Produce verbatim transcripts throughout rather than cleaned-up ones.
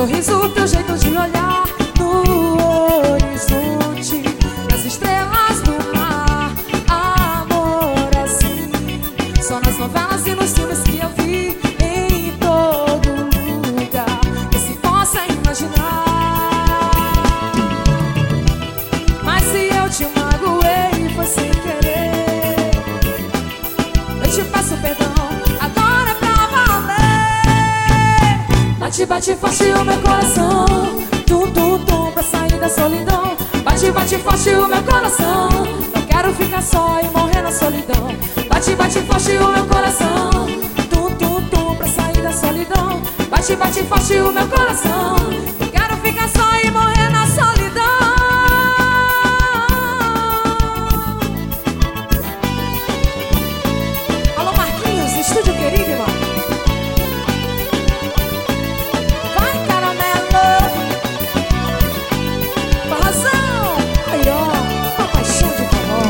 sorriso, teu jeito de olhar no horizonte, nas estrelas do mar. Amor assim, só nas novelas e nos filmes que eu vi em todo lugar que se possa imaginar. Mas se eu te magoei foi sem querer, eu te peço perdão, agora é pra valer. Bate, bate forte o meu coração, tum, tum, tum, pra sair da solidão. Bate, bate forte o meu coração, não quero ficar só e morrer na solidão. Bate, bate forte o meu coração, tum, tum, tum, pra sair da solidão. Bate, bate forte o meu coração, não quero ficar só e morrer na solidão. Alô Marquinhos, estúdio querido, irmão. Vai, caramelo, com razão. Aí, ó, uma paixão de forró.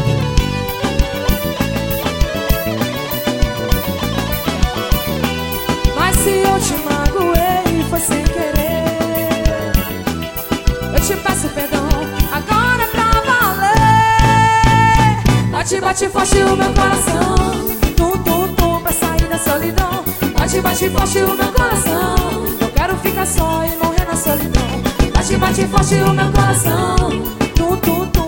Mas se eu te magoei foi sem querer, eu te peço perdão, agora é pra valer. Bate, bate forte o meu coração, tum, tum, tum, pra sair da solidão. Bate, bate forte o meu coração, não quero ficar só e morrer na solidão. Bate, bate forte o meu coração, tum, tum, tum,